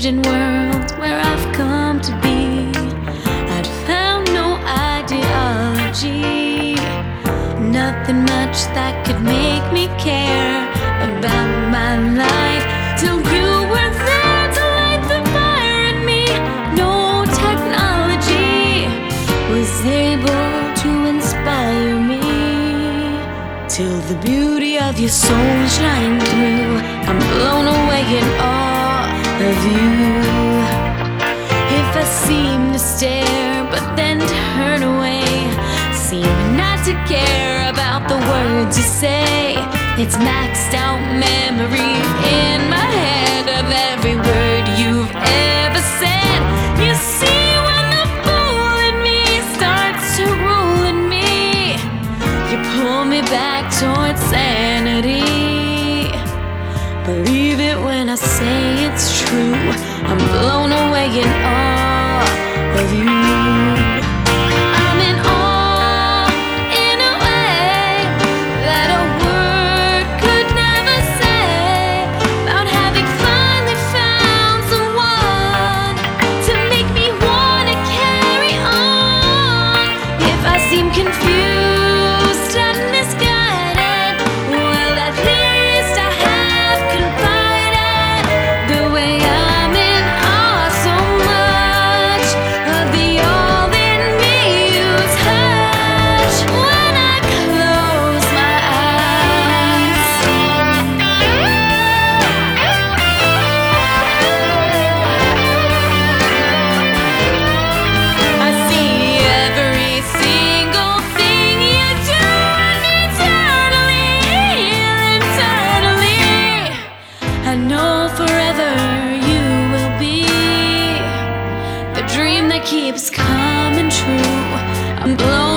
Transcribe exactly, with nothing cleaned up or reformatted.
changing world where I've come to be, I'd found no ideology, nothing much that could make me care about my life, till you were there to light the fire in me. No technology was able to inspire me, till the beauty of your soul shine through. I'm blown away in awe of you. If I seem to stare but then turn away, seem not to care about the words you say, it's maxed out memory in my head of every word you've ever said. You see, when the fool in me starts to rule in me, you pull me back towards sanity. Believe it when I say it's true, I'm blown away in awe of you. I'm in awe in a way that a word could never say, about having finally found someone to make me wanna carry on. If I seem confused and misguided, well, at least I have confided the way I'm in awe so much of the all in me you touch when I close my eyes. I see every single thing you do internally, internally. I know forever you will be the dream that keeps coming true. I'm blown